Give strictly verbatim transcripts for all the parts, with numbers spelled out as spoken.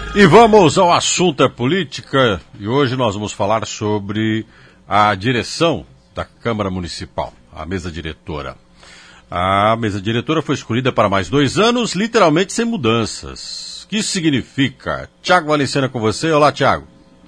E vamos ao assunto da política, e hoje nós vamos falar sobre a direção da Câmara Municipal, a mesa diretora. A mesa diretora foi escolhida para mais dois anos, literalmente sem mudanças. O que isso significa? Tiago Valenciano com você. Olá, Tiago.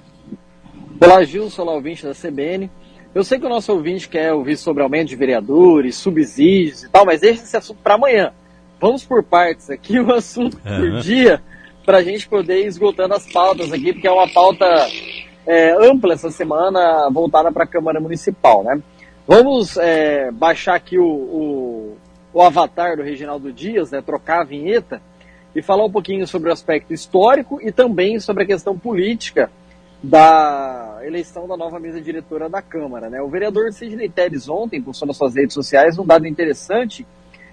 Olá, Gilson, olá, ouvinte da C B N. Eu sei que o nosso ouvinte quer ouvir sobre aumento de vereadores, subsídios e tal, mas deixa esse assunto para amanhã. Vamos por partes aqui, um assunto uhum. por dia, para a gente poder ir esgotando as pautas aqui, porque é uma pauta é, ampla essa semana, voltada para a Câmara Municipal, né? Vamos é, baixar aqui o, o, o avatar do Reginaldo Dias, né, trocar a vinheta, e falar um pouquinho sobre o aspecto histórico e também sobre a questão política da eleição da nova mesa diretora da Câmara, né? O vereador Sidney Telles ontem postou nas suas redes sociais um dado interessante,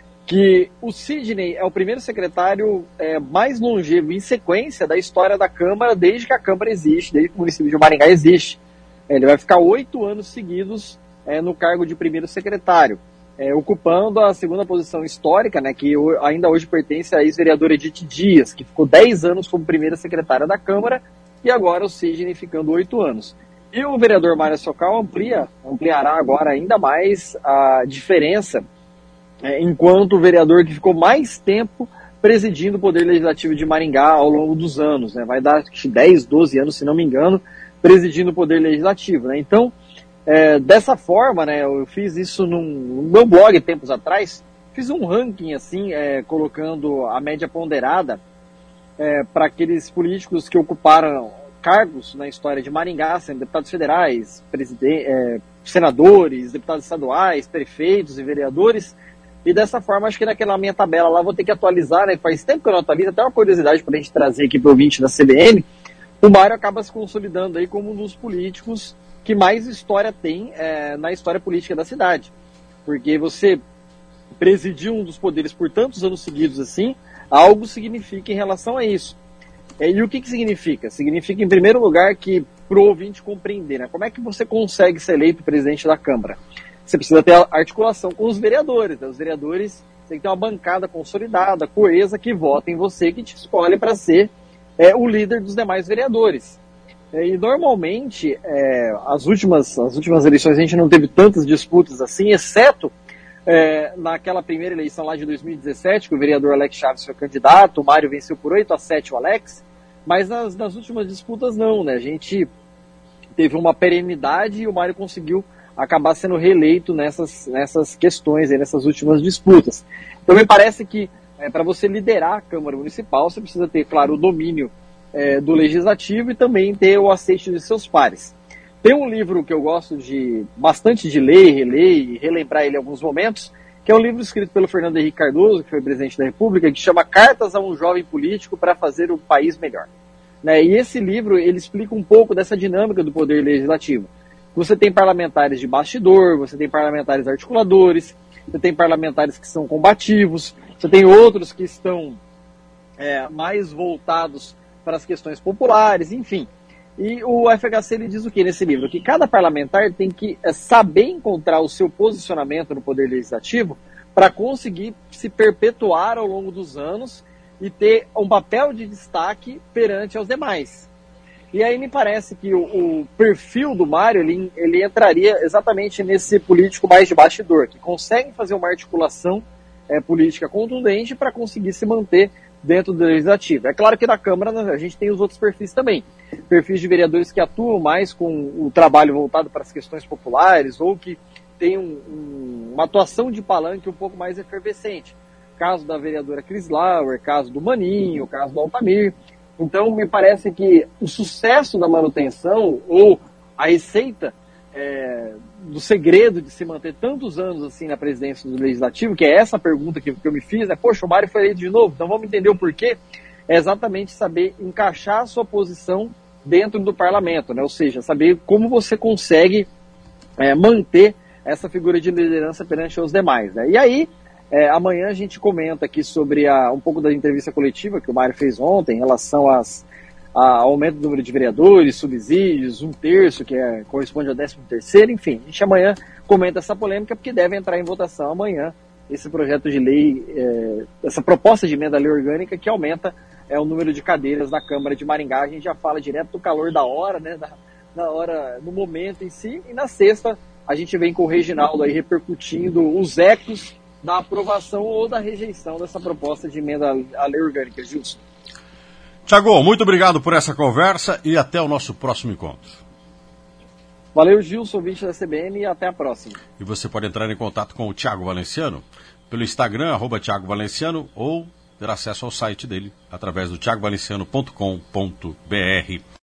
que o Sidney é o primeiro secretário é, mais longevo em sequência da história da Câmara desde que a Câmara existe, desde que o município de Maringá existe. É, ele vai ficar oito anos seguidos é, no cargo de primeiro secretário, é, ocupando a segunda posição histórica, né, que ainda hoje pertence à ex-vereadora Edith Dias, que ficou dez anos como primeira secretária da Câmara, e agora o Sidney ficando oito anos. E o vereador Mário Socal amplia, ampliará agora ainda mais a diferença, É, enquanto o vereador que ficou mais tempo presidindo o Poder Legislativo de Maringá ao longo dos anos, né? Vai dar dez, doze anos, se não me engano, presidindo o Poder Legislativo, né? Então, é, dessa forma, né, eu fiz isso num, no meu blog tempos atrás, fiz um ranking assim, é, colocando a média ponderada é, para aqueles políticos que ocuparam cargos na história de Maringá, sendo deputados federais, é, senadores, deputados estaduais, prefeitos e vereadores. E dessa forma, acho que naquela minha tabela lá, vou ter que atualizar, né? Faz tempo que eu não atualizo, até uma curiosidade para a gente trazer aqui para o ouvinte da C B N, o Mário acaba se consolidando aí como um dos políticos que mais história tem é, na história política da cidade. Porque você presidir um dos poderes por tantos anos seguidos assim, algo significa em relação a isso. É, e o que, que significa? Significa, em primeiro lugar, que para o ouvinte compreender, né? Como é que você consegue ser eleito presidente da Câmara? Você precisa ter articulação com os vereadores. Né? Os vereadores têm que ter uma bancada consolidada, coesa, que vota em você, que te escolhe para ser é, o líder dos demais vereadores. É, e normalmente, é, as, últimas, as últimas eleições a gente não teve tantas disputas assim, exceto é, naquela primeira eleição lá de dois mil e dezessete, que o vereador Alex Chaves foi candidato, o Mário venceu por oito a sete o Alex, mas nas, nas últimas disputas não, né? A gente teve uma perenidade e o Mário conseguiu acabar sendo reeleito nessas, nessas questões, aí, nessas últimas disputas. Então me parece que é, para você liderar a Câmara Municipal, você precisa ter, claro, o domínio é, do Legislativo e também ter o aceite de seus pares. Tem um livro que eu gosto de bastante de ler, reler e relembrar ele em alguns momentos, que é um livro escrito pelo Fernando Henrique Cardoso, que foi presidente da República, que chama Cartas a um Jovem Político para Fazer o País Melhor. Né? E esse livro ele explica um pouco dessa dinâmica do Poder Legislativo. Você tem parlamentares de bastidor, você tem parlamentares articuladores, você tem parlamentares que são combativos, você tem outros que estão é, mais voltados para as questões populares, enfim. E o F H C ele diz o que nesse livro? Que cada parlamentar tem que é, saber encontrar o seu posicionamento no Poder Legislativo para conseguir se perpetuar ao longo dos anos e ter um papel de destaque perante aos demais. E aí me parece que o, o perfil do Mário, ele, ele entraria exatamente nesse político mais de bastidor, que consegue fazer uma articulação é, política contundente para conseguir se manter dentro do Legislativo. É claro que na Câmara a gente tem os outros perfis também. Perfis de vereadores que atuam mais com o trabalho voltado para as questões populares ou que tem um, um, uma atuação de palanque um pouco mais efervescente. Caso da vereadora Cris Lauer, caso do Maninho, caso do Altamir. Então, me parece que o sucesso da manutenção ou a receita é, do segredo de se manter tantos anos assim na presidência do Legislativo, que é essa pergunta que, que eu me fiz, né? Poxa, o Mário foi eleito de novo, então vamos entender o porquê. É exatamente saber encaixar a sua posição dentro do parlamento, né? Ou seja, saber como você consegue é, manter essa figura de liderança perante os demais. Né? E aí, É, amanhã a gente comenta aqui sobre a, um pouco da entrevista coletiva que o Mário fez ontem em relação às, a aumento do número de vereadores, subsídios, um terço, que é, corresponde ao décimo terceiro, enfim. A gente amanhã comenta essa polêmica porque deve entrar em votação amanhã esse projeto de lei, é, essa proposta de emenda à lei orgânica que aumenta é o número de cadeiras da Câmara de Maringá. A gente já fala direto do calor da hora, né, da, na hora, no momento em si. E na sexta a gente vem com o Reginaldo aí repercutindo os ecos da aprovação ou da rejeição dessa proposta de emenda à lei orgânica. Gilson. Tiago, muito obrigado por essa conversa e até o nosso próximo encontro. Valeu, Gilson, ouvinte da C B N, e até a próxima. E você pode entrar em contato com o Thiago Valenciano pelo Instagram, arroba Thiago Valenciano, ou ter acesso ao site dele através do thiago valenciano ponto com ponto b r.